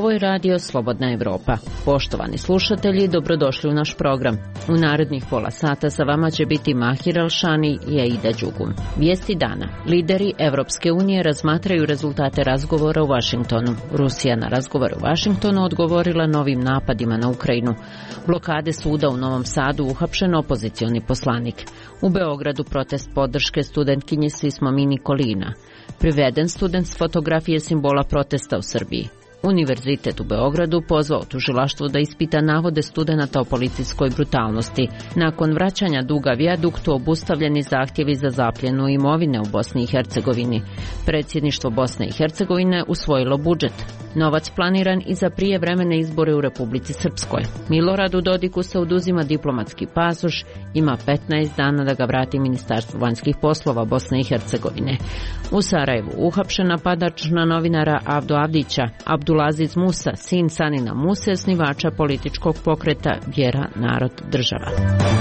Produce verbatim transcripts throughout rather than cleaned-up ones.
Ovo je radio Slobodna Evropa. Poštovani slušatelji, dobrodošli u naš program. U narednih pola sata sa vama će biti Mahir Alšani i Aida Đugum. Vijesti dana. Lideri Evropske unije razmatraju rezultate razgovora u Vašingtonu. Rusija na razgovor u Vašingtonu odgovorila novim napadima na Ukrajinu. Blokade suda u Novom Sadu, uhapšen opozicioni poslanik. U Beogradu protest podrške studentkinji Svi smo mi Nikolina. Priveden student s fotografije simbola protesta u Srbiji. Univerzitet u Beogradu pozvao tužilaštvo da ispita navode studenata o policijskoj brutalnosti. Nakon vraćanja duga vijaduktu obustavljeni zahtjevi za zapljenu imovine u Bosni i Hercegovini. Predsjedništvo Bosne i Hercegovine usvojilo budžet. Novac planiran i za prijevremene izbore u Republici Srpskoj. Miloradu Dodiku se oduzima diplomatski pasoš, ima petnaest dana da ga vrati Ministarstvo vanjskih poslova Bosne i Hercegovine. U Sarajevu uhapšen napadač na novinara Avdo Avdića. Abdulaziz Musa, sin Sanina Muse, osnivača političkog pokreta Vjera, narod, država.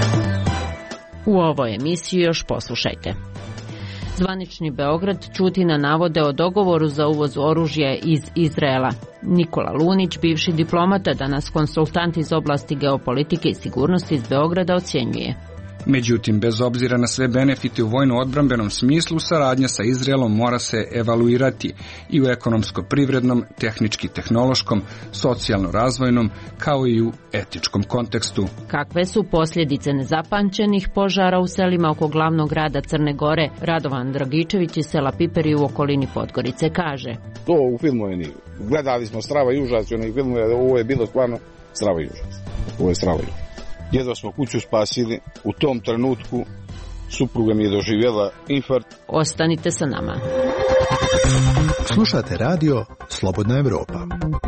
U ovoj emisiji još poslušajte. Zvanični Beograd ćuti na navode o dogovoru za uvoz oružja iz Izraela. Nikola Lunić, bivši diplomata, danas konsultant iz oblasti geopolitike i sigurnosti iz Beograda, ocjenjuje. Međutim, bez obzira na sve benefite u vojno-odbrambenom smislu, saradnja sa Izraelom mora se evaluirati i u ekonomsko-privrednom, tehnički-tehnološkom, socijalno-razvojnom, kao i u etičkom kontekstu. Kakve su posljedice nezapamćenih požara u selima oko glavnog grada Crne Gore? Radovan Dragičević iz sela Piperi u okolini Podgorice kaže. To u filmovima, gledali smo Strava i užas, onih filmova, ovo je bilo stvarno Strava i užas. Ovo je Strava i užas. Jedva smo kuću spasili, u tom trenutku supruga mi je doživjela infarkt. Ostanite sa nama. Slušate radio Slobodna Evropa.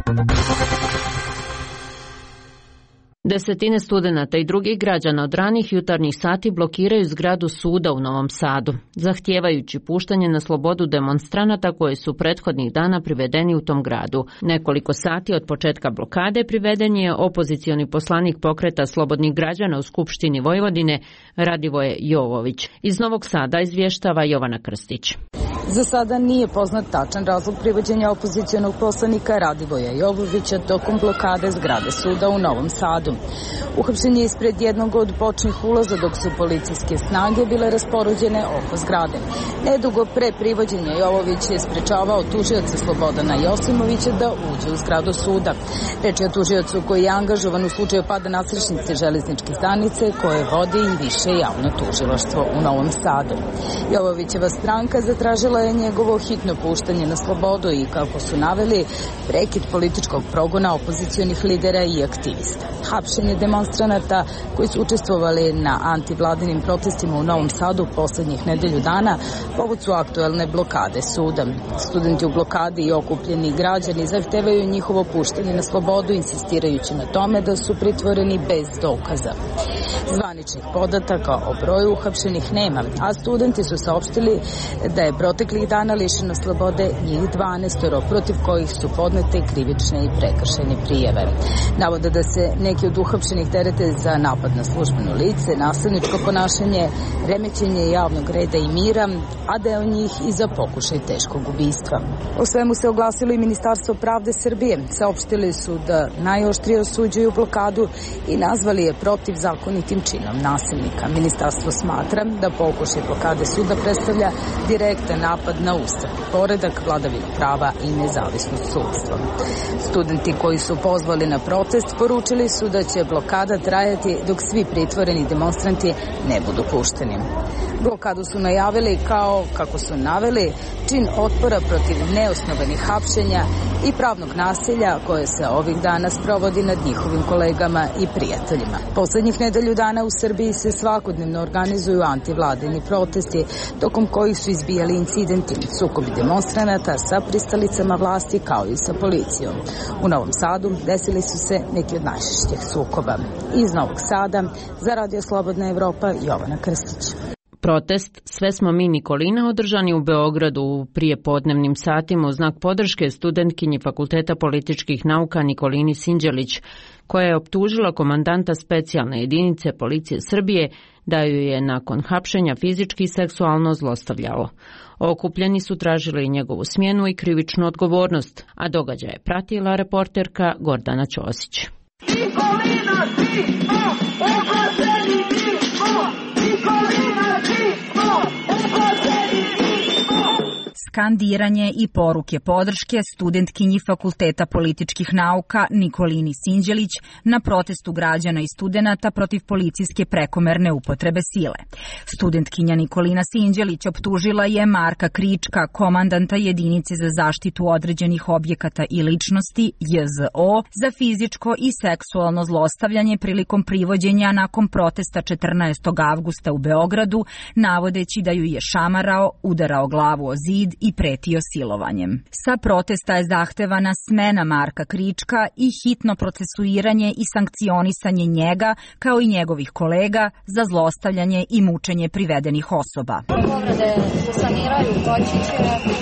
Desetine studenata i drugih građana od ranih jutarnjih sati blokiraju zgradu suda u Novom Sadu, zahtijevajući puštanje na slobodu demonstranata koji su prethodnih dana privedeni u tom gradu. Nekoliko sati od početka blokade priveden je opozicioni poslanik pokreta slobodnih građana u Skupštini Vojvodine Radivoje Jovović. Iz Novog Sada izvještava Jovana Krstić. Za sada nije poznat tačan razlog privođenja opozicionog poslanika Radivoja Jovovića tokom blokade zgrade suda u Novom Sadu. Uhapšen je ispred jednog od bočnih ulaza dok su policijske snage bile raspoređene oko zgrade. Nedugo pre privođenja Jovović je sprečavao tužioca Slobodana Josimovića da uđe u zgradu suda. Reč je o tužiocu koji je angažovan u slučaju pada nasrečnice železničke stanice koje vodi i više javno tužilaštvo u Novom Sadu. Jovovićeva stranka zatražila je njegovo hitno puštanje na slobodu i, kako su naveli, prekid političkog progona opozicionih lidera i aktivista. Hapšenje demonstranata koji su učestvovali na antivladinim protestima u Novom Sadu poslednjih nedelju dana povod su aktuelne blokade suda. Studenti u blokadi i okupljeni građani zahtevaju njihovo puštanje na slobodu, insistirajući na tome da su pritvoreni bez dokaza. Zvaničnih podataka o broju uhapšenih nema, a studenti su saopštili da je proteklih dana lišeno slobode njih dvanaestoro, protiv kojih su podnete krivične i prekršajne prijave. Navode da se neki od uhapšenih terete za napad na službeno lice, nasilničko ponašanje, remećenje javnog reda i mira, a deo njih i za pokušaj teškog ubistva. O svemu se oglasilo i Ministarstvo pravde Srbije. Saopštili su da najoštrije osuđuju blokadu i nazvali je protivzakonitim činom nasilnika. Ministarstvo smatra da pokušaj blokade suda predstavlja direktan napad na ustav, poredak, vladavinu prava i nezavisnost sudstva. Studenti koji su pozvali na protest poručili su da će blokada trajati dok svi pritvoreni demonstranti ne budu pušteni. Blokadu su najavili kao, kako su naveli, čin otpora protiv neosnovanih hapšenja i pravnog nasilja koje se ovih dana sprovodi nad njihovim kolegama i prijateljima. Poslednjih nedelju dana u Srbiji se svakodnevno organizuju antivladini protesti, tokom kojih su izbijali incidenti, sukobi demonstranata sa pristalicama vlasti kao i sa policijom. U Novom Sadu desili su se neki od najžešćih sukoba. Iz Novog Sada za Radio Slobodna Evropa, Jovana Krstić. Protest Sve smo mi Nikolina održan je u Beogradu u prijepodnevnim satima u znak podrške studentkinji Fakulteta političkih nauka Nikolini Sinđelić, koja je optužila komandanta specijalne jedinice policije Srbije da ju je nakon hapšenja fizički i seksualno zlostavljao. Okupljeni su tražili njegovu smjenu i krivičnu odgovornost, a događaj je pratila reporterka Gordana Ćosić. Nikolina, ti smo oglašeni, mi smo Nikolina, ti smo oglašeni, mi smo. Skandiranje i poruke podrške studentkinji Fakulteta političkih nauka Nikolini Sinđelić na protestu građana i studenata protiv policijske prekomerne upotrebe sile. Studentkinja Nikolina Sinđelić optužila je Marka Krička, komandanta jedinice za zaštitu određenih objekata i ličnosti J Z O, za fizičko i seksualno zlostavljanje prilikom privođenja nakon protesta četrnaestog avgusta u Beogradu, navodeći da ju je šamarao, udarao glavu o zid i pretio silovanjem. Sa protesta je zahtevana smena Marka Krička i hitno procesuiranje i sankcionisanje njega, kao i njegovih kolega, za zlostavljanje i mučenje privedenih osoba. Povrede se saniraju, proći će,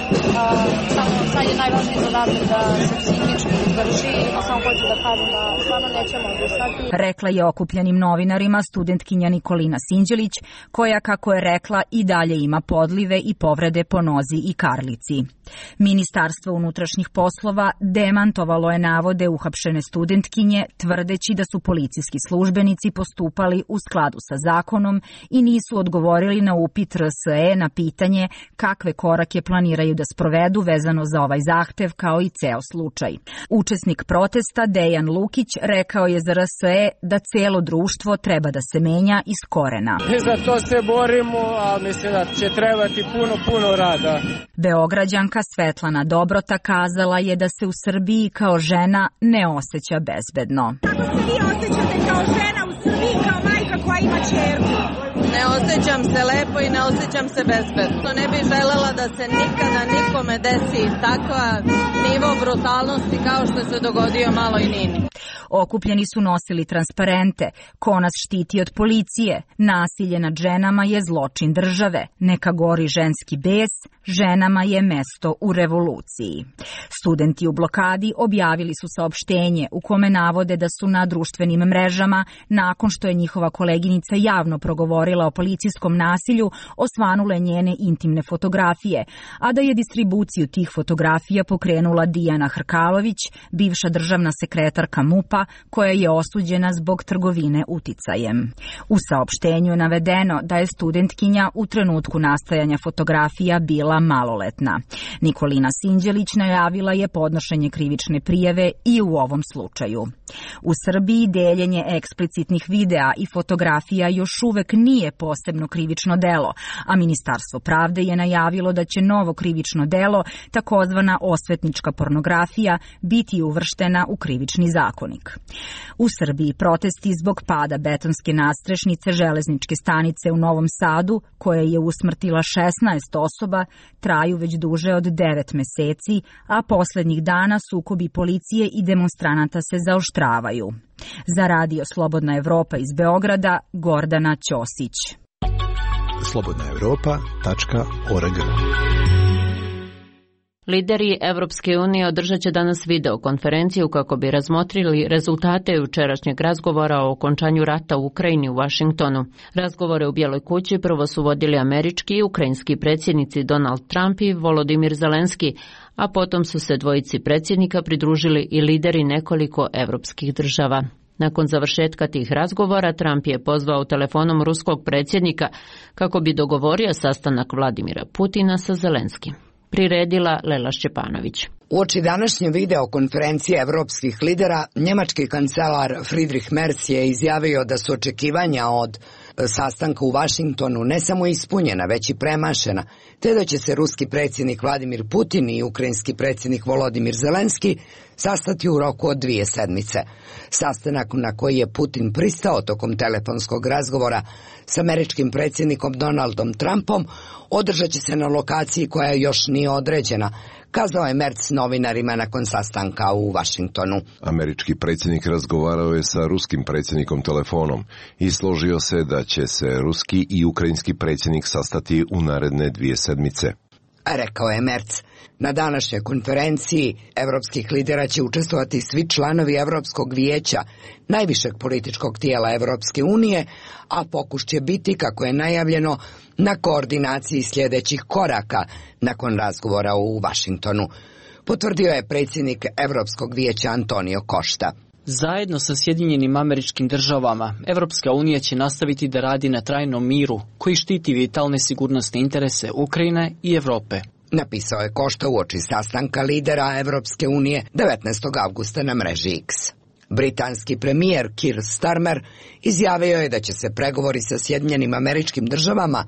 samo sad je najvažniji zadatak da se psihički drži, samo hoću da kažem da stvarno nećemo odustati. Rekla je okupljenim novinarima studentkinja Nikolina Sinđelić, koja, kako je rekla, i dalje ima podlive i povrede po nozi i karlici. Ministarstvo unutrašnjih poslova demantovalo je navode uhapšene studentkinje, tvrdeći da su policijski službenici postupali u skladu sa zakonom i nisu odgovorili na upit R S E na pitanje kakve korake planiraju da sprovedu vezano za ovaj zahtev, kao i ceo slučaj. Učesnik protesta Dejan Lukić rekao je za R S E da celo društvo treba da se menja iz korena. Mi za to se borimo, a mislim da će trebati puno, puno rada. Beograđanka Svetlana Dobrota kazala je da se u Srbiji kao žena ne osjeća bezbedno. Kako se vi osjećate kao žena u Srbiji, kao majka koja ima ćerku? Ne osjećam se lepo i ne osjećam se bezbedno. Ne bih želela da se nikada nikome desi takva nivo brutalnosti kao što se dogodio maloj Nini. Okupljeni su nosili transparente. Ko nas štiti od policije? Nasilje nad ženama je zločin države. Neka gori ženski bes, ženama je mesto u revoluciji. Studenti u blokadi objavili su saopštenje u kome navode da su na društvenim mrežama, nakon što je njihova koleginica javno progovorila o policijskom nasilju, osvanule njene intimne fotografije, a da je distribuciju tih fotografija pokrenula Dijana Hrkalović, bivša državna sekretarka MUP-a, koja je osuđena zbog trgovine uticajem. U saopštenju je navedeno da je studentkinja u trenutku nastajanja fotografija bila maloletna. Nikolina Sinđelić najavila je podnošenje krivične prijave i u ovom slučaju. U Srbiji deljenje eksplicitnih videa i fotografija još uvek nije posebno krivično delo, a Ministarstvo pravde je najavilo da će novo krivično delo, takozvana osvetnička pornografija, biti uvrštena u krivični zakonik. U Srbiji protesti zbog pada betonske nadstrešnice železničke stanice u Novom Sadu, koja je usmrtila šesnaest osoba, traju već duže od devet meseci, a poslednjih dana sukobi policije i demonstranata se zaoštravaju. Za Radio Slobodna Evropa iz Beograda, Gordana Ćosić. slobodna evropa tačka org. Lideri Evropske unije održat će danas videokonferenciju kako bi razmotrili rezultate jučerašnjeg razgovora o okončanju rata u Ukrajini u Vašingtonu. Razgovore u Bijeloj kući prvo su vodili američki i ukrajinski predsjednici Donald Trump i Volodimir Zelenski, a potom su se dvojici predsjednika pridružili i lideri nekoliko evropskih država. Nakon završetka tih razgovora, Trump je pozvao telefonom ruskog predsjednika kako bi dogovorio sastanak Vladimira Putina sa Zelenskim. Priredila Lela Šćepanović. Uoči današnje videokonferencije evropskih lidera, njemački kancelar Friedrich Merz je izjavio da su očekivanja od sastanka u Vašingtonu ne samo ispunjena, već i premašena, te da će se ruski predsjednik Vladimir Putin i ukrajinski predsjednik Volodimir Zelenski sastati u roku od dvije sedmice. Sastanak na koji je Putin pristao tokom telefonskog razgovora s američkim predsjednikom Donaldom Trumpom održat će se na lokaciji koja još nije određena, kazao je Merz novinarima nakon sastanka u Vašingtonu. Američki predsjednik razgovarao je sa ruskim predsjednikom telefonom i složio se da će se ruski i ukrajinski predsjednik sastati u naredne dvije sedmice. Rekao je Merc. Na današnjoj konferenciji evropskih lidera će učestvovati svi članovi Evropskog vijeća, najvišeg političkog tijela Evropske unije, a fokus će biti, kako je najavljeno, na koordinaciji sljedećih koraka nakon razgovora u Vašingtonu, potvrdio je predsjednik Evropskog vijeća Antonio Costa. Zajedno sa Sjedinjenim Američkim Državama, Evropska unija će nastaviti da radi na trajnom miru koji štiti vitalne sigurnosne interese Ukrajine i Evrope. Napisao je Costa uoči sastanka lidera Evropske unije devetnaestog avgusta na mreži X. Britanski premijer Keir Starmer izjavio je da će se pregovori sa Sjedinjenim Američkim Državama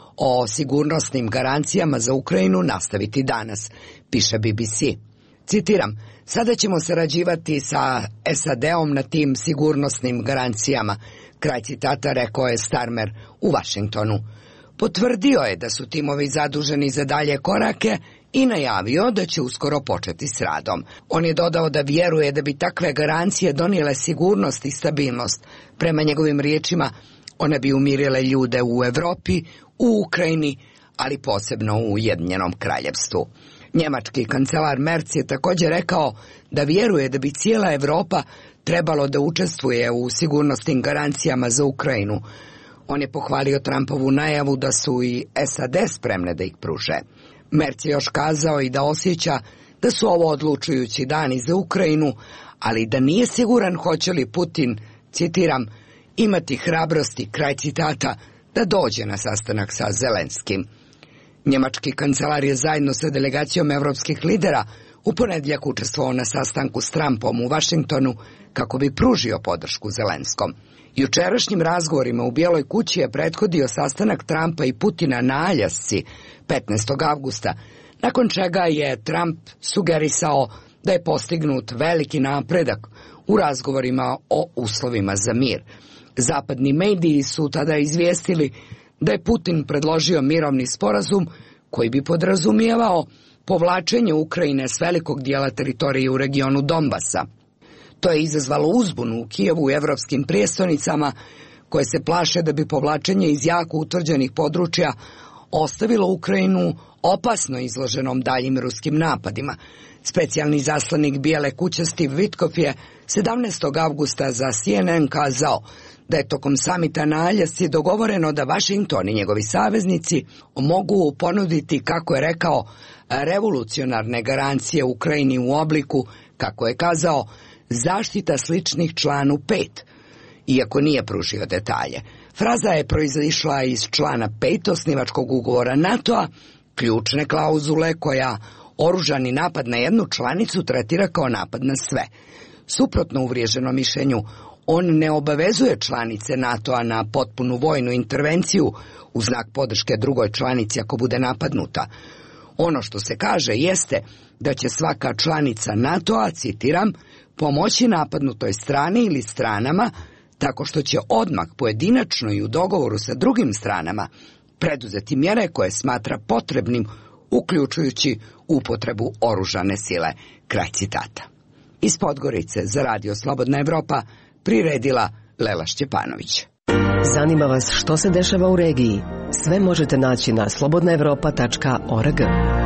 o sigurnosnim garancijama za Ukrajinu nastaviti danas, piše B B C. Citiram, sada ćemo sarađivati sa S A D-om na tim sigurnosnim garancijama, kraj citata, rekao je Starmer u Vašingtonu. Potvrdio je da su timovi zaduženi za dalje korake i najavio da će uskoro početi s radom. On je dodao da vjeruje da bi takve garancije donijele sigurnost i stabilnost. Prema njegovim riječima, one bi umirile ljude u Evropi, u Ukrajini, ali posebno u Ujedinjenom Kraljevstvu. Njemački kancelar Merz je također rekao da vjeruje da bi cijela Evropa trebalo da učestvuje u sigurnosnim garancijama za Ukrajinu. On je pohvalio Trumpovu najavu da su i S A D spremne da ih pruže. Merz je još kazao i da osjeća da su ovo odlučujući dani za Ukrajinu, ali da nije siguran hoće li Putin, citiram, imati hrabrosti, kraj citata, da dođe na sastanak sa Zelenskim. Njemački kancelar je zajedno sa delegacijom evropskih lidera u ponedjeljak učestvovao na sastanku s Trumpom u Vašingtonu kako bi pružio podršku Zelenskom. Jučerašnjim razgovorima u Bijeloj kući je prethodio sastanak Trumpa i Putina na Aljasci petnaestog avgusta, nakon čega je Trump sugerisao da je postignut veliki napredak u razgovorima o uslovima za mir. Zapadni mediji su tada izvijestili da je Putin predložio mirovni sporazum koji bi podrazumijevao povlačenje Ukrajine s velikog dijela teritorije u regionu Donbasa. To je izazvalo uzbunu u Kijevu i evropskim prijestonicama, koje se plaše da bi povlačenje iz jako utvrđenih područja ostavilo Ukrajinu opasno izloženom daljim ruskim napadima. Specijalni zaslanik Bijele kuće Steve Witkoff je sedamnaestog avgusta za C N N kazao da je tokom samita na Aljasci dogovoreno da Vašington i njegovi saveznici mogu ponuditi, kako je rekao, revolucionarne garancije Ukrajini u obliku, kako je kazao, zaštita sličnih članu pet, iako nije pružio detalje. Fraza je proizišla iz člana pet osnivačkog ugovora NATO-a, ključne klauzule koja oružani napad na jednu članicu tretira kao napad na sve. Suprotno uvriježenom mišljenju, on ne obavezuje članice NATO-a na potpunu vojnu intervenciju u znak podrške drugoj članici ako bude napadnuta. Ono što se kaže jeste da će svaka članica NATO-a, citiram, pomoći napadnutoj strani ili stranama tako što će odmah pojedinačno i u dogovoru sa drugim stranama preduzeti mjere koje smatra potrebnim, uključujući upotrebu oružane sile. Kraj citata. Iz Podgorice za Radio Slobodna Evropa priredila Lela Šćepanović. Zanima vas što se dešava u regiji? Sve možete naći na slobodna evropa tačka org.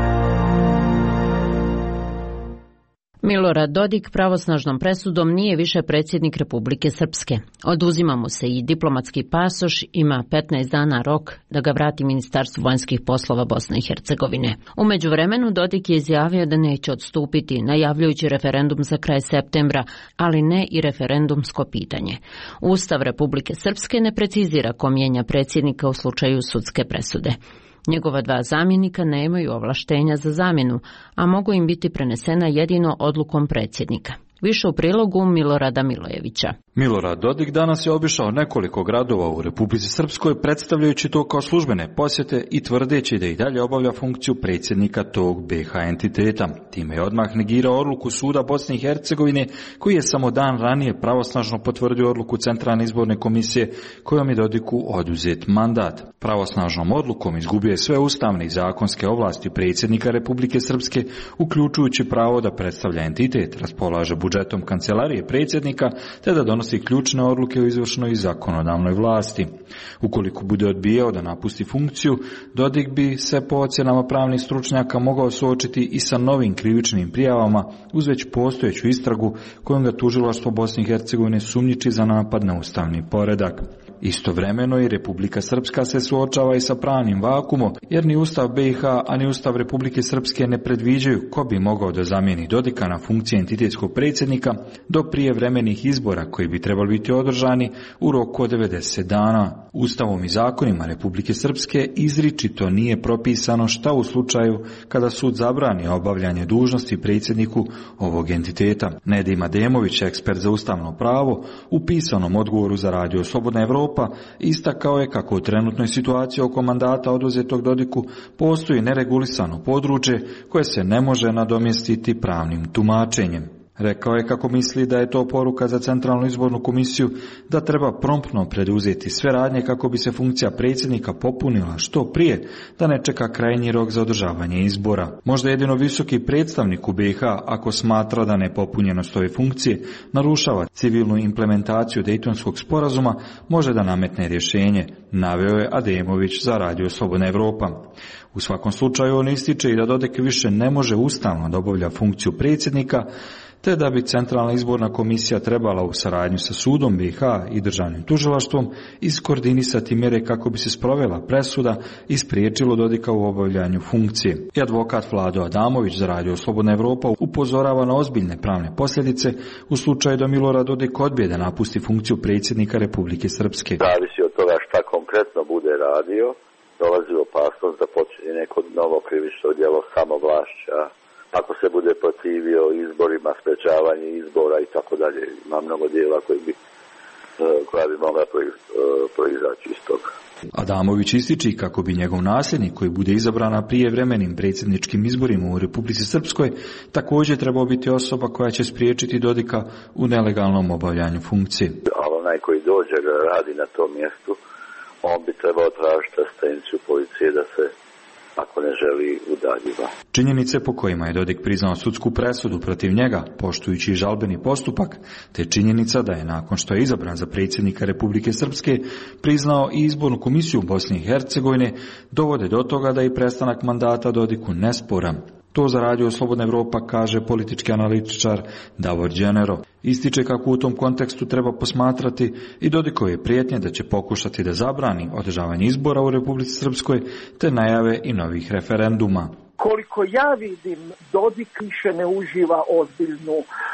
Milorad Dodik pravosnažnom presudom nije više predsjednik Republike Srpske. Oduzima mu se i diplomatski pasoš, ima petnaest dana rok da ga vrati Ministarstvu vanjskih poslova Bosne i Hercegovine. U međuvremenu Dodik je izjavio da neće odstupiti, najavljujući referendum za kraj septembra, ali ne i referendumsko pitanje. Ustav Republike Srpske ne precizira ko mijenja predsjednika u slučaju sudske presude. Njegova dva zamjenika nemaju ovlaštenja za zamjenu, a mogu im biti prenesena jedino odlukom predsjednika. Više u prilogu Milorada Milojevića. Milorad Dodik danas je obišao nekoliko gradova u Republici Srpskoj, predstavljajući to kao službene posjete i tvrdeći da i dalje obavlja funkciju predsjednika tog B H entiteta. Time je odmah negirao odluku suda Bosne i Hercegovine, koji je samo dan ranije pravosnažno potvrdio odluku Centralne izborne komisije kojom je Dodiku oduzet mandat. Pravosnažnom odlukom izgubio je sve ustavne i zakonske ovlasti predsjednika Republike Srpske, uključujući pravo da predstavlja entitet, raspolaže budžetom budžetom kancelarije predsjednika, te da donosi ključne odluke u izvršnoj i zakonodavnoj vlasti. Ukoliko bude odbijao da napusti funkciju, Dodik bi se po ocjenama pravnih stručnjaka mogao suočiti i sa novim krivičnim prijavama uz već postojeću istragu kojom ga tužilaštvo Bosne i Hercegovine sumnjiči za napad na ustavni poredak. Istovremeno i Republika Srpska se suočava i sa pravnim vakumom, jer ni Ustav B i H, a ni Ustav Republike Srpske ne predviđaju ko bi mogao da zamijeni Dodika na funkciji entitetskog predsjednika do prijevremenih izbora koji bi trebali biti održani u roku od devedeset dana. Ustavom i zakonima Republike Srpske izričito nije propisano šta u slučaju kada sud zabrani obavljanje dužnosti predsjedniku ovog entiteta. Nedim Ademović, ekspert za ustavno pravo, u pisanom odgovoru za Radio Slobodna Evropa istakao je kako u trenutnoj situaciji oko mandata oduzetog Dodiku postoji neregulisano područje koje se ne može nadomjestiti pravnim tumačenjem. Rekao je kako misli da je to poruka za Centralnu izbornu komisiju da treba promptno preduzeti sve radnje kako bi se funkcija predsjednika popunila što prije, da ne čeka krajnji rok za održavanje izbora. Možda jedino visoki predstavnik u B i H, ako smatra da nepopunjenost ove funkcije narušava civilnu implementaciju Dejtonskog sporazuma, može da nametne rješenje, naveo je Ademović za Radio Slobodna Evropa. U svakom slučaju on ističe i da Dodik više ne može ustavno da obavlja funkciju predsjednika, te da bi Centralna izborna komisija trebala u saradnju sa sudom B i H i državnim tužilaštvom iskoordinisati mjere kako bi se sprovela presuda i spriječilo Dodika u obavljanju funkcije. I advokat Vlado Adamović za Radio Slobodna Evropa upozorava na ozbiljne pravne posljedice u slučaju da Milorad Dodik odbije da napusti funkciju predsjednika Republike Srpske. Zavisi od toga šta konkretno bude radio, dolazi opasnost da počinje neko novo krivično djelo samovlašća, ako se bude protivio izborima, sprečavanje izbora i tako dalje. Ima mnogo djela koji bi, koja bi mogla proizaći iz toga. Adamović ističi kako bi njegov nasljednik koji bude izabran na prijevremenim predsjedničkim izborima u Republici Srpskoj također trebao biti osoba koja će spriječiti Dodika u nelegalnom obavljanju funkcije. A onaj koji dođe da radi na tom mjestu, on bi trebao tražiti asistenciju policije da se, ako ne želi, udaljiva. Činjenice po kojima je Dodik priznao sudsku presudu protiv njega, poštujući žalbeni postupak, te činjenica da je nakon što je izabran za predsjednika Republike Srpske priznao i izbornu komisiju Bosne i Hercegovine, dovode do toga da je prestanak mandata Dodiku nesporan. To za Radio Slobodna Evropa kaže politički analitičar Davor Đenero. Ističe kako u tom kontekstu treba posmatrati i Dodikove prijetnje da će pokušati da zabrani održavanje izbora u Republici Srpskoj, te najave i novih referenduma. Koliko ja vidim, Dodik više ne uživa ozbiljnu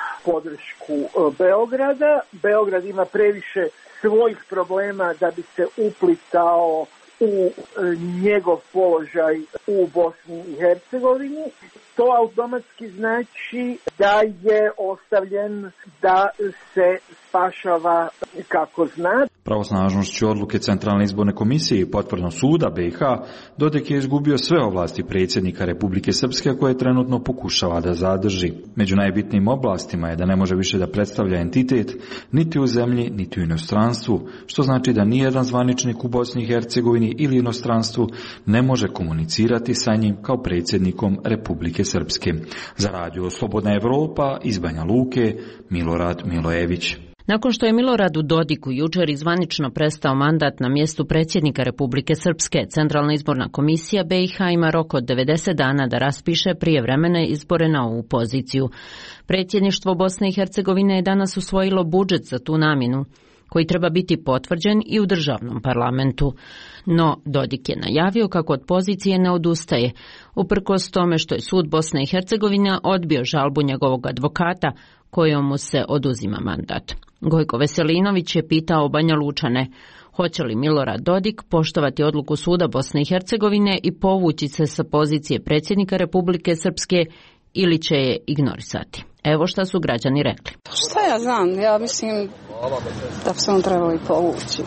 podršku Beograda. Beograd ima previše svojih problema da bi se uplitao u njegov položaj u Bosni i Hercegovini. To automatski znači da je ostavljen da se spašava kako zna. Pravosnažnošću odluke Centralne izborne komisije i potvrdom suda B i H, Dodik je izgubio sve ovlasti predsjednika Republike Srpske koje trenutno pokušava da zadrži. Među najbitnijim oblastima je da ne može više da predstavlja entitet niti u zemlji, niti u inostranstvu, što znači da nijedan zvaničnik u Bosni i Hercegovini ili inostranstvu ne može komunicirati sa njim kao predsjednikom Republike Srpske. Za Radio Slobodna Evropa iz Banja Luke, Milorad Milojević. Nakon što je Miloradu Dodiku jučer izvanično prestao mandat na mjestu predsjednika Republike Srpske, Centralna izborna komisija B i H ima rok od devedeset dana da raspiše prijevremene izbore na ovu poziciju. Predsjedništvo Bosne i Hercegovine je danas usvojilo budžet za tu namjenu, koji treba biti potvrđen i u državnom parlamentu. No, Dodik je najavio kako od pozicije ne odustaje, uprkos tome što je sud Bosne i Hercegovine odbio žalbu njegovog advokata, kojom mu se oduzima mandat. Gojko Veselinović je pitao Banja Lučane, hoće li Milorad Dodik poštovati odluku suda Bosne i Hercegovine i povući se sa pozicije predsjednika Republike Srpske ili će je ignorisati. Evo šta su građani rekli. Šta ja znam, ja mislim da bi se on trebao i povući.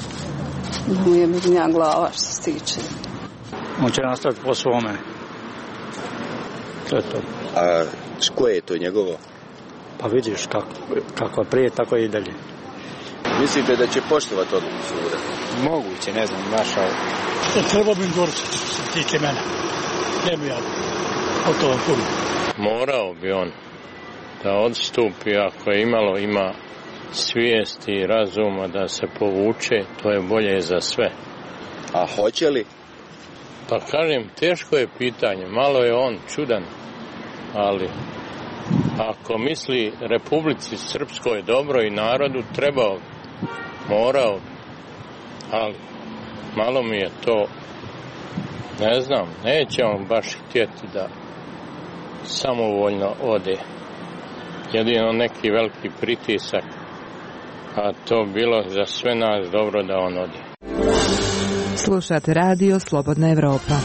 Da mu je bitnija glava što se tiče. On će nastaviti po svome. To je to. A koje je to njegovo? Pa vidiš kako, kako prije, tako i dalje. Mislite da će poštovati odluku suda? Moguće, ne znam, naša... Trebao bi im gorčiti što se tiče mene. Ne bi ja o to puno. Morao bi on. da odstupi, ako je imalo ima svijesti i razuma da se povuče, to je bolje za sve. A hoće li? Pa kažem, teško je pitanje, malo je on čudan, ali ako misli Republici Srpskoj dobro i narodu, trebao, morao, ali malo mi je to, ne znam, neće on baš htjeti da samovoljno ode. Jedino neki veliki pritisak, a to bilo za sve nas dobro da on ode. Slušate radio Slobodna Evropa.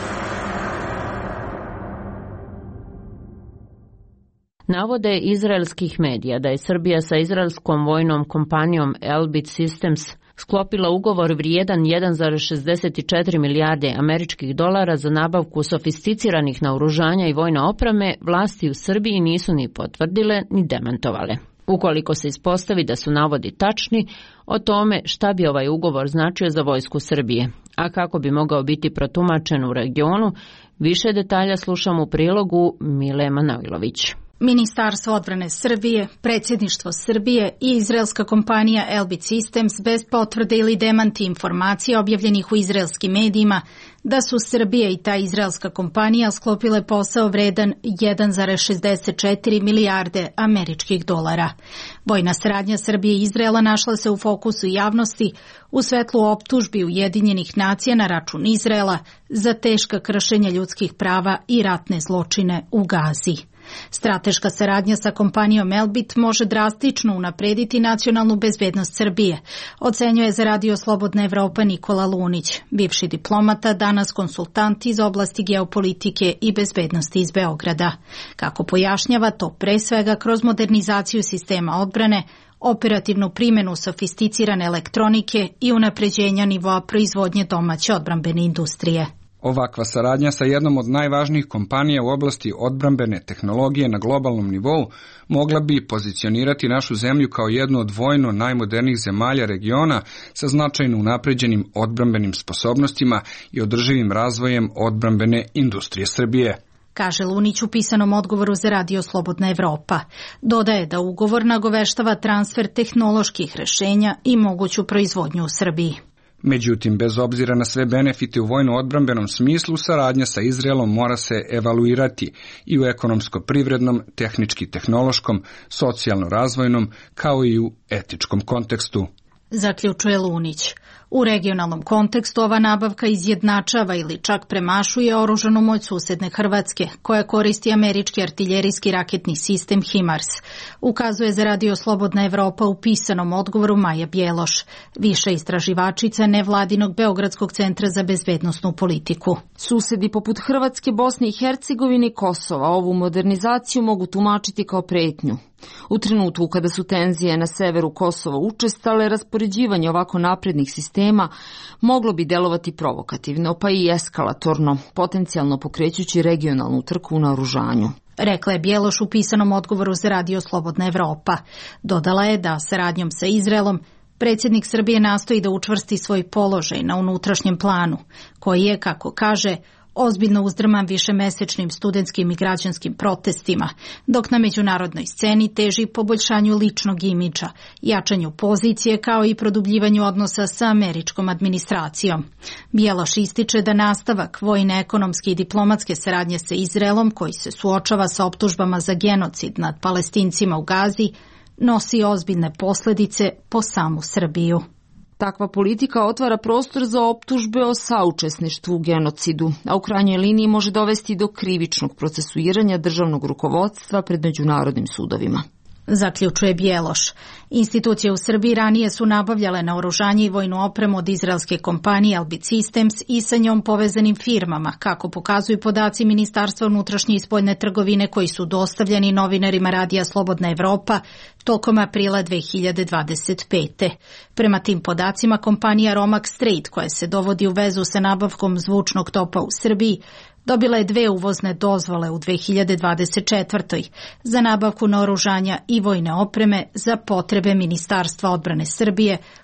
Navode izraelskih medija da je Srbija sa izraelskom vojnom kompanijom Elbit Systems sklopila ugovor vrijedan jedan zarez šezdeset četiri milijarde američkih dolara za nabavku sofisticiranih naoružanja i vojne opreme, vlasti u Srbiji nisu ni potvrdile ni demantovale. Ukoliko se ispostavi da su navodi tačni, o tome šta bi ovaj ugovor značio za vojsku Srbije, a kako bi mogao biti protumačen u regionu, više detalja slušamo u prilogu Mile Manojlović. Ministarstvo odbrane Srbije, predsjedništvo Srbije i izraelska kompanija Elbit Systems bez potvrde ili demanti informacija objavljenih u izraelskim medijima da su Srbija i ta izraelska kompanija sklopile posao vredan jedan zarez šezdeset četiri milijarde američkih dolara. Vojna saradnja Srbije i Izraela našla se u fokusu javnosti u svetlu optužbi Ujedinjenih nacija na račun Izraela za teška kršenja ljudskih prava i ratne zločine u Gazi. Strateška saradnja sa kompanijom Elbit može drastično unaprediti nacionalnu bezbednost Srbije, ocenjuje za radio Slobodna Evropa Nikola Lunić, bivši diplomata, danas konsultant iz oblasti geopolitike i bezbednosti iz Beograda. Kako pojašnjava, to pre svega kroz modernizaciju sistema odbrane, operativnu primjenu sofisticirane elektronike i unapređenja nivoa proizvodnje domaće odbrambene industrije. Ovakva saradnja sa jednom od najvažnijih kompanija u oblasti odbrambene tehnologije na globalnom nivou mogla bi pozicionirati našu zemlju kao jednu od vojno najmodernijih zemalja regiona sa značajno unapređenim odbrambenim sposobnostima i održivim razvojem odbrambene industrije Srbije, kaže Lunić u pisanom odgovoru za radio Slobodna Evropa. Dodaje da ugovor nagoveštava transfer tehnoloških rešenja i moguću proizvodnju u Srbiji. Međutim, bez obzira na sve benefite u vojno-odbrambenom smislu, saradnja sa Izraelom mora se evaluirati i u ekonomsko-privrednom, tehnički-tehnološkom, socijalno-razvojnom, kao i u etičkom kontekstu, zaključuje Lunić. U regionalnom kontekstu ova nabavka izjednačava ili čak premašuje oružanu moć susedne Hrvatske, koja koristi američki artiljerijski raketni sistem HIMARS, ukazuje za radio Slobodna Evropa u pisanom odgovoru Maja Bjeloš, viša istraživačica nevladinog Beogradskog centra za bezbednosnu politiku. Susedi poput Hrvatske, Bosne i Hercegovine i Kosova ovu modernizaciju mogu tumačiti kao pretnju. U trenutku kada su tenzije na severu Kosova učestale, raspoređivanje ovako naprednih sistema moglo bi delovati provokativno, pa i eskalatorno, potencijalno pokrećući regionalnu trku u naoružanju, rekla je Bjeloš u pisanom odgovoru za radio Slobodna Evropa. Dodala je da saradnjom sa Izraelom predsjednik Srbije nastoji da učvrsti svoj položaj na unutrašnjem planu, koji je, kako kaže, ozbiljno uzdrman višemesečnim studentskim i građanskim protestima, dok na međunarodnoj sceni teži poboljšanju ličnog imidža, jačanju pozicije kao i produbljivanju odnosa sa američkom administracijom. Bjeloš ističe da nastavak vojne, ekonomske i diplomatske saradnje sa Izraelom, koji se suočava sa optužbama za genocid nad Palestincima u Gazi, nosi ozbiljne posljedice po samu Srbiju. Takva politika otvara prostor za optužbe o saučesništvu u genocidu, a u krajnjoj liniji može dovesti do krivičnog procesuiranja državnog rukovodstva pred međunarodnim sudovima, zaključuje Bjeloš. Institucije u Srbiji ranije su nabavljale naoružanje i vojnu opremu od izraelske kompanije Elbit Systems i sa njom povezanim firmama, kako pokazuju podaci Ministarstva unutrašnje i spoljne trgovine koji su dostavljeni novinarima radija Slobodna Evropa tokom aprila dve hiljade dvadeset pete. Prema tim podacima, kompanija Romak Strait, koja se dovodi u vezu sa nabavkom zvučnog topa u Srbiji, dobila je dve uvozne dozvole u dve hiljade dvadeset četvrtoj za nabavku naoružanja i vojne opreme za potrebe Ministarstva odbrane Srbije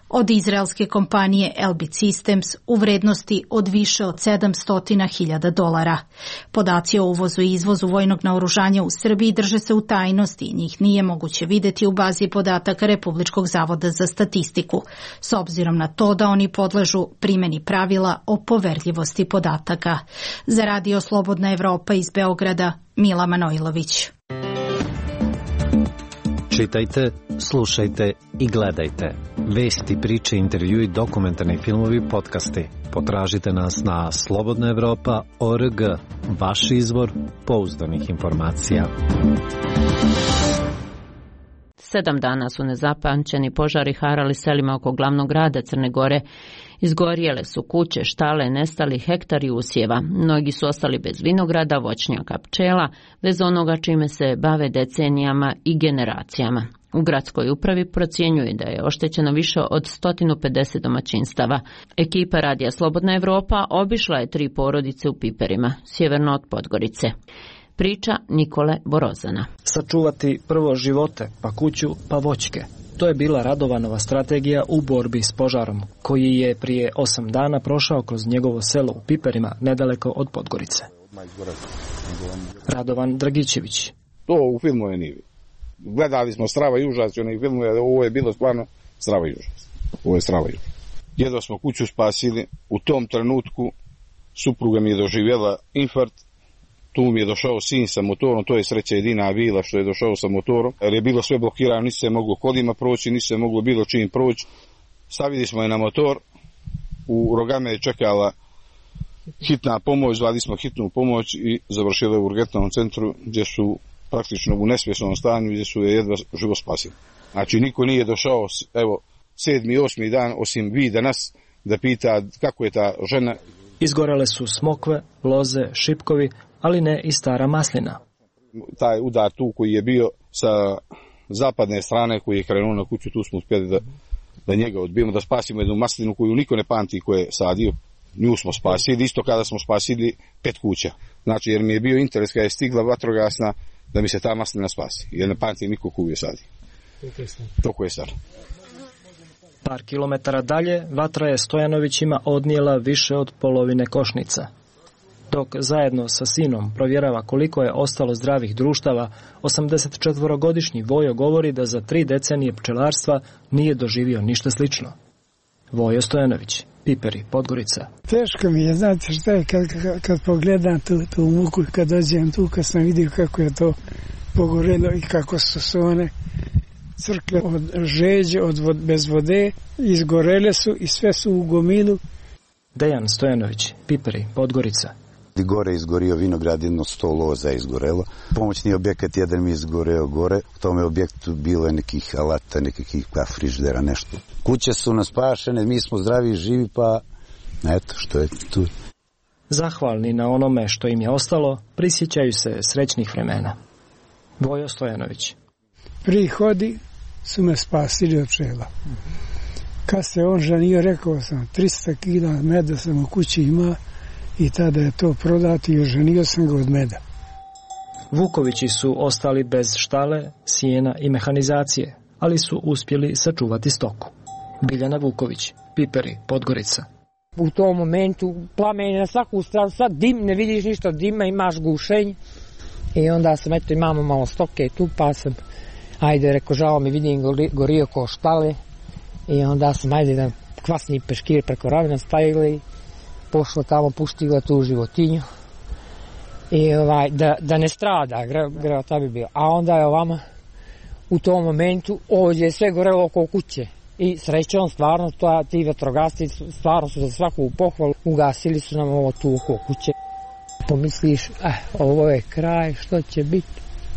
od izraelske kompanije Elbit Systems u vrednosti od više od sedamsto hiljada dolara. Podaci o uvozu i izvozu vojnog naoružanja u Srbiji drže se u tajnosti i njih nije moguće videti u bazi podataka Republičkog zavoda za statistiku, s obzirom na to da oni podležu primjeni pravila o poverljivosti podataka. Za Radio Slobodna Evropa iz Beograda, Mila Manojlović. Čitajte, slušajte i gledajte. Vesti, priče, intervjui, dokumentarni filmovi, podcasti. Potražite nas na slobodna evropa tačka org, vaš izvor pouzdanih informacija. Sedam dana su nezapamćeni požari harali selima oko glavnog grada Crne Gore. Izgorjele su kuće, štale, nestali hektari usjeva. Mnogi su ostali bez vinograda, voćnjaka, pčela, bez onoga čime se bave decenijama i generacijama. U gradskoj upravi procjenjuje da je oštećeno više od sto pedeset domaćinstava. Ekipa Radija Slobodna Evropa obišla je tri porodice u Piperima, sjeverno od Podgorice. Priča Nikole Borozana. Sačuvati prvo živote, pa kuću, pa voćke. To je bila Radovanova strategija u borbi s požarom, koji je prije osam dana prošao kroz njegovo selo u Piperima, nedaleko od Podgorice. Radovan Dragićević. To u filmu je nije. Gledali smo Strava i užas, onaj film, ovo je bilo stvarno Strava i užas. Ovo je Strava i užas. Jedva smo kuću spasili, u tom trenutku supruga mi je doživjela infarkt. Tu mi je došao sin sa motorom, to je sreća jedina bila što je došao sa motorom, jer je bilo sve blokirano, nisi se moglo kolima proći, nisi se moglo bilo čim proći. Stavili smo je na motor, u Rogame je čekala hitna pomoć, zvali smo hitnu pomoć i završili u urgentnom centru gdje su praktično u nesvjesnom stanju, gdje su je jedva živo spasili. Znači niko nije došao, evo, sedmi, osmi dan, osim vi danas, da pita kako je ta žena. Izgorele su smokve, loze, šipkovi, ali ne i stara maslina. Taj udar tu koji je bio sa zapadne strane, koji je krenuo na kuću, tu smo uspjeli da, da njega odbijemo, da spasimo jednu maslinu koju niko ne pamti ko je sadio. Nju smo spasili, isto kada smo spasili pet kuća. Znači, jer mi je bio interes kada je stigla vatrogasna da mi se ta maslina spasi. Jer ne pamti niko koju je sadio. Toko je star. Par kilometara dalje, vatra je Stojanovićima odnijela više od polovine košnica. Dok zajedno sa sinom provjerava koliko je ostalo zdravih društava, osamdesetčetvorogodišnji Vojo govori da za tri decenije pčelarstva nije doživio ništa slično. Vojo Stojanović, Piperi, Podgorica. Teško mi je, znate šta je, kad, kad, kad pogledam tu, tu muku, kad dođem tu, kad sam vidio kako je to pogorelo i kako su se one crkle od žeđe, od vod, bez vode, izgorele su i sve su u gomilu. Dejan Stojanović, Piperi, Podgorica. Gore je izgorio vinograd, jedno sto loza je izgorelo. Pomoćni objekat jedan mi je izgoreo gore. U tome objektu bilo je nekih alata, nekih frižidera, nešto. Kuće su nas spašene, mi smo zdravi i živi, pa eto što je tu. Zahvalni na onome što im je ostalo, prisjećaju se srećnih vremena. Vojo Stojanović. Prihodi su me spasili od pčela. Kad se on ženio, rekao sam, tristo kila meda sam u kući ima i tada je to prodati i oženio sam ga od meda. Vukovići su ostali bez štale, sjena i mehanizacije, ali su uspjeli sačuvati stoku. Biljana Vuković, Piperi, Podgorica. U tom momentu plameni na svaku stranu, sad dim, ne vidiš ništa dima, imaš gušenje. I onda sam, eto, imamo malo stoke tu, pa sam, ajde, rekao, žao mi, vidim gorio ko štale. I onda sam, ajde, da kvasni peškir preko ravena stavili, pošla tamo, puštila tu životinju. I ovaj, da, da ne strada, grevata bi bio. A onda je ovama, u tom momentu, ovdje je sve gorelo oko kuće. I srećom, stvarno, to, ti vatrogasci stvarno su za svaku pohvalu ugasili su nam ovo tu oko kuće. Pomisliš, eh, ovo je kraj, što će biti?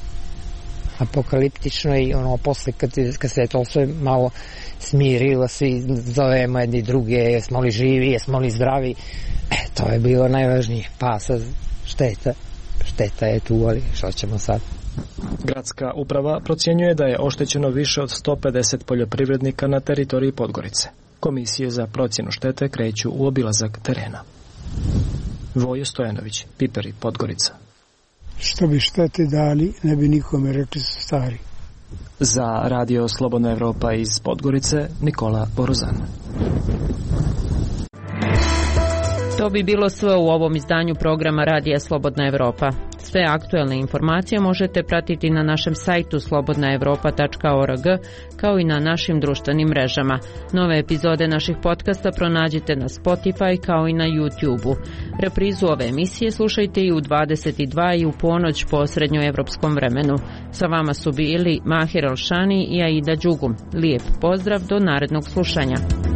Apokaliptično i ono, posle kad, kad se je to sve malo smirilo, svi zovemo jedni druge, jesmo li živi, jesmo li zdravi, eh, to je bilo najvažnije. Pa sad šteta, šteta je tu, ali što ćemo sad? Gradska uprava procjenjuje da je oštećeno više od sto pedeset poljoprivrednika na teritoriji Podgorice. Komisije za procjenu štete kreću u obilazak terena. Vojo Stojanović, Piperi, Podgorica. Što bi štete dali, ne bi nikome rekli su stari. Za Radio Slobodna Evropa iz Podgorice, Nikola Borozan. To bi bilo sve u ovom izdanju programa Radija Slobodna Evropa. Sve aktuelne informacije možete pratiti na našem sajtu slobodna evropa tačka org, kao i na našim društvenim mrežama. Nove epizode naših podcasta pronađite na Spotify kao i na YouTube-u. Reprizu ove emisije slušajte i u dvadeset i dva i u ponoć po srednjoevropskom vremenu. Sa vama su bili Mahir Alšani i Aida Đugum. Lijep pozdrav do narednog slušanja.